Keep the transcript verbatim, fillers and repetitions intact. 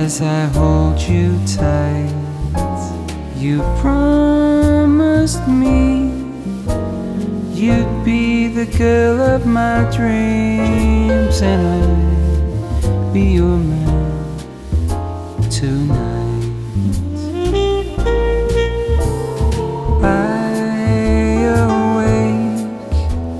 as I hold you tight. You promised me you'd be the girl of my dreams, and I'd be your man tonight.